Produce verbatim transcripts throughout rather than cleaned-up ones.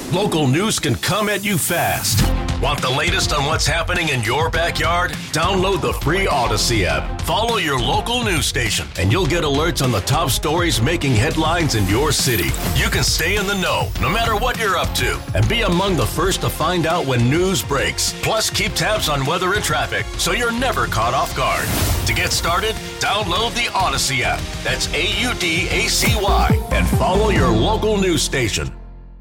Local news can come at you fast. Want the latest on what's happening in your backyard? Download the free Odyssey app. Follow your local news station, and you'll get alerts on the top stories making headlines in your city. You can stay in the know, no matter what you're up to, and be among the first to find out when news breaks. Plus, keep tabs on weather and traffic, so you're never caught off guard. To get started, download the Odyssey app. That's A U D A C Y, and follow your local news station.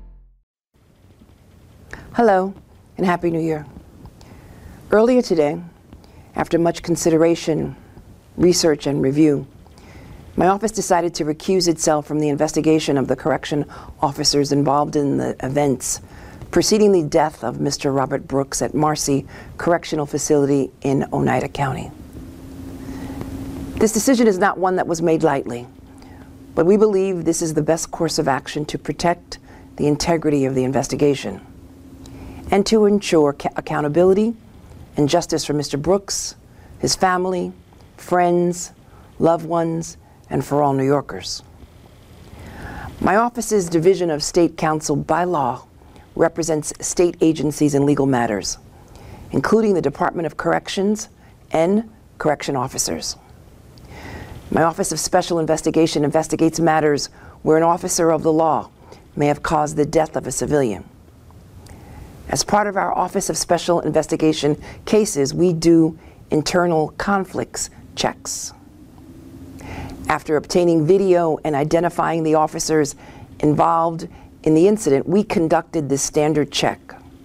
Hello, and Happy New Year. Earlier today, after much consideration, research, and review, my office decided to recuse itself from the investigation of the correction officers involved in the events preceding the death of Mister Robert Brooks at Marcy Correctional Facility in Oneida County. This decision is not one that was made lightly, but we believe this is the best course of action to protect the integrity of the investigation and to ensure ca- accountability and justice for Mister Brooks, his family, friends, loved ones, and for all New Yorkers. My office's Division of State Counsel by law represents state agencies in legal matters, including the Department of Corrections and correction officers. My Office of Special Investigation investigates matters where an officer of the law may have caused the death of a civilian. As part of our Office of Special Investigation cases, we do internal conflicts checks. After obtaining video and identifying the officers involved in the incident, we conducted this standard check.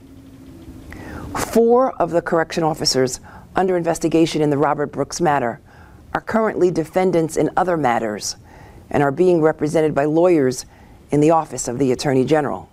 Four of the correction officers under investigation in the Robert Brooks matter are currently defendants in other matters and are being represented by lawyers in the Office of the Attorney General.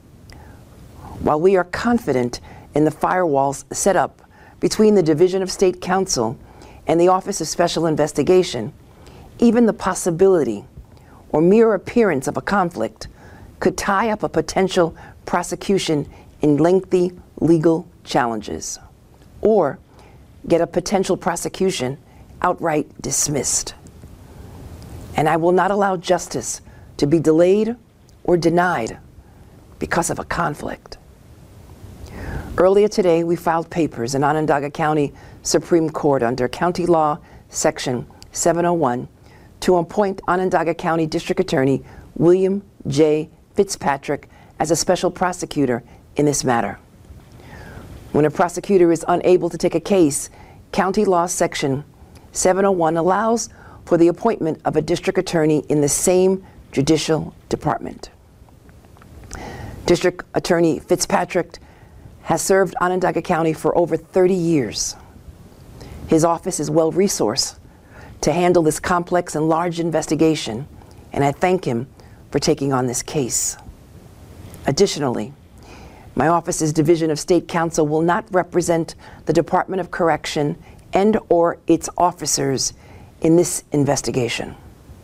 While we are confident in the firewalls set up between the Division of State Counsel and the Office of Special Investigation, even the possibility or mere appearance of a conflict could tie up a potential prosecution in lengthy legal challenges, or get a potential prosecution outright dismissed. And I will not allow justice to be delayed or denied because of a conflict. Earlier today, we filed papers in Onondaga County Supreme Court under County Law Section seven oh one to appoint Onondaga County District Attorney William J. Fitzpatrick as a special prosecutor in this matter. When a prosecutor is unable to take a case, County Law Section seven oh one allows for the appointment of a district attorney in the same judicial department. District Attorney Fitzpatrick has served Onondaga County for over thirty years. His office is well-resourced to handle this complex and large investigation, and I thank him for taking on this case. Additionally, my office's Division of State Counsel will not represent the Department of Correction and or its officers in this investigation.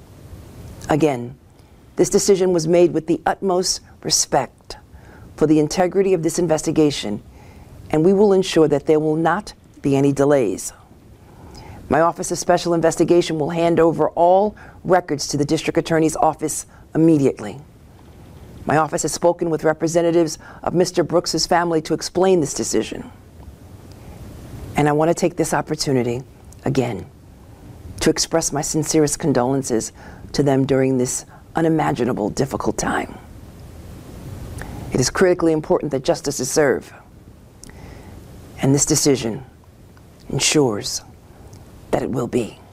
Again, this decision was made with the utmost respect for the integrity of this investigation, and we will ensure that there will not be any delays. My Office of Special Investigation will hand over all records to the District Attorney's Office immediately. My office has spoken with representatives of Mister Brooks's family to explain this decision. And I want to take this opportunity, again, to express my sincerest condolences to them during this unimaginable, difficult time. It is critically important that justice is served, and this decision ensures that it will be.